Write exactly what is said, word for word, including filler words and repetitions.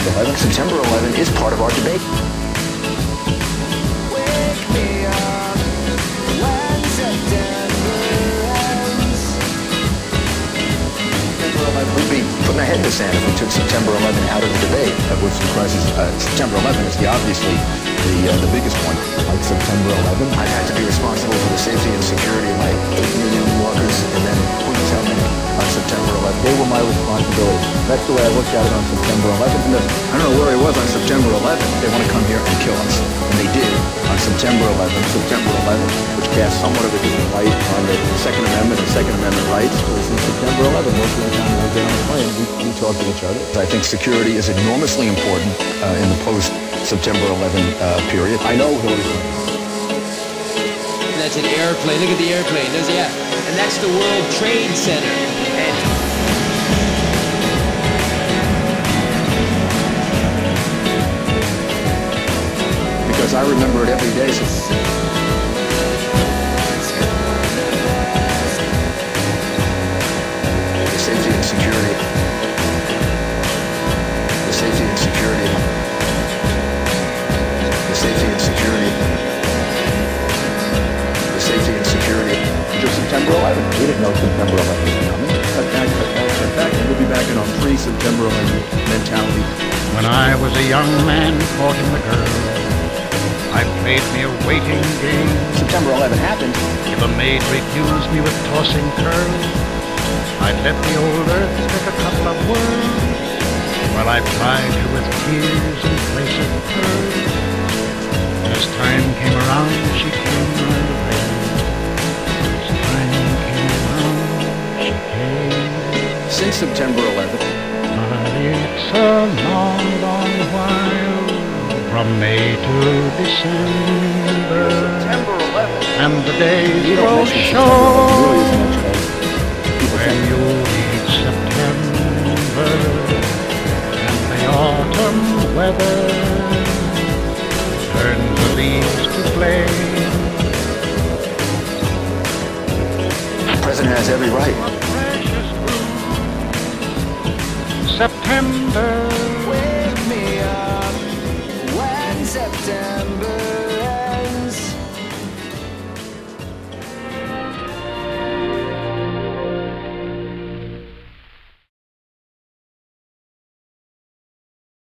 eleventh. September eleventh is part of our debate. We'd be putting our head in the sand if we took September eleventh out of the debate. Of which the crisis, uh, September eleventh is the obviously the uh, the biggest one. Like September eleventh, I had to be responsible for the safety and security of my eight million workers, and then who can tell me on September eleventh? they were my responsibility. That's the way I looked at it on September eleventh. And I don't know where he was on September eleventh. They want to come here and kill us, and they did on September eleventh. September eleventh, which cast somewhat of a different light on the Second Amendment and Second Amendment rights. since September eleventh, most of the time when I get on a plane, we, we talk to each other. I think security is enormously important uh, in the post-September eleventh uh, period. I know Hillary Clinton. That's an airplane. Look at the airplane. There's, yeah. And that's the World Trade Center. And because I remember it every day. The safety and security. The safety and security. The safety and security. The safety and security. Just September eleventh. We didn't know September eleventh was coming. Cut back, cut back, cut back, and we'll be back in our pre-September eleventh mentality. When I was a young man courting the girl, I played me a waiting game. September eleventh happened. If a maid refused me with tossing curls, I'd let the old earth take a couple of whirls, while I plied her with tears in place of pearls. As time came around, she came right away. As time came around, she came. Since September eleventh, But it's a long, long while from May to December, September eleventh. and the days We don't grow mention September really as short much as people when think. you reach September, and the autumn weather turns the leaves to flame. The president has every right. Precious bloom, September.